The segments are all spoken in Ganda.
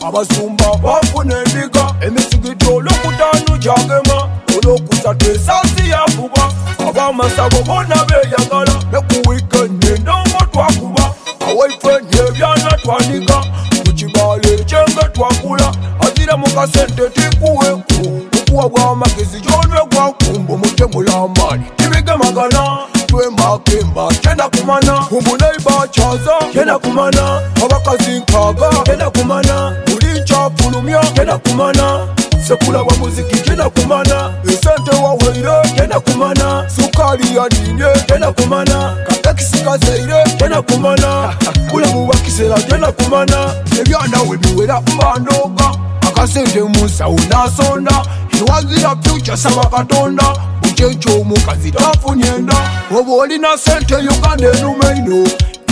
abasumba bafuna endiga emisigito olwokutaano gyagema olwokusatu esaasi yavuba abamasabo bonna beeyagala ne ku wiikendi endongo twakuba awaifenye ebyana twanika mu kibaala ekyenge twakula azira mu kasente tikuwenku okuwa bw'amagezi gyonwe gwakumba omutemula amaani tibigemagana twemakemba kyenda kumana omunaiba kyaza kyenda kumana abakazi nkaaga kyenda kumana buli nkyafulumya kyenda kumana sekula bwa muziki kyenda kumana esente waweire kyenda kumana sukaali yaninye kyenda kumana katekisi kazaire kyenda kumana bulamu bwakisera kyenda kumana ebyana we biwera mbandooga akasente musawo nasonda ewazira fyuca saba katonda bukyekyomukazi tafunye enda oba olina sente uganda enumaino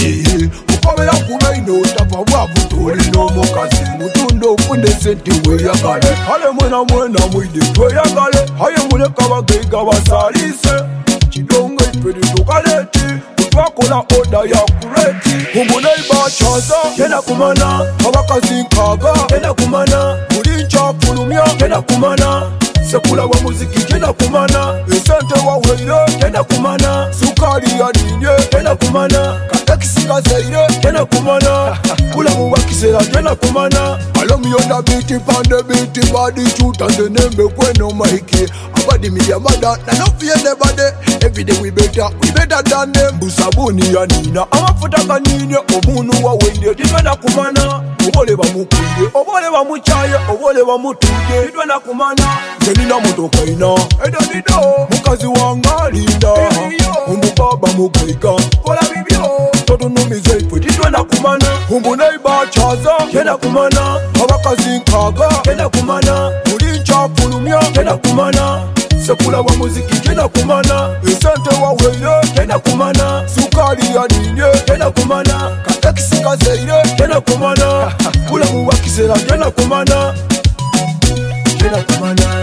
okobera kubaino tava bwavu tolina omukazi mutunda ofune sente weyagale ale mwena mwena mwide tweyagale aye muleka bageiga basaalise kidongo ipeditokaleti twakola oda ya kureti omunaiba kyaza kyenda kumana abakazi nkaaga kyenda kumana buli nkyafulumya kyenda kumana sekula bwa muziki kyenda kumana esente waweire kyenda kumana sukaali yaninye kyenda kumana katekisi kazaire kyenda kumana bulamu bwakisera kyenda kumana alomuyonda biti pande biti badi chutanze nembe kweno maiki abadi miyamada nanofiyene bade everyday we better than them busabuni yanina amafuta kanine omunu waweire titwenda kumana obole bamukwire obole bamuchaye obole bamutuje titwenda kumana nina motoka ina edonido mukazi wanga linda umubaba mugaiga kola bibyo totunumize ifwe titwenda kumana umunaiba kyaza kyenda kumana abakazi nkaaga kyenda kumana buli nkyafulumya kyenda kumana sekula bwa muziki kyenda kumana esente waweire kyenda kumana sukaali yaninye kyenda kumana katekisi kazaire kyenda kumana bulamu bwakisera kyenda kumana kyenda kumana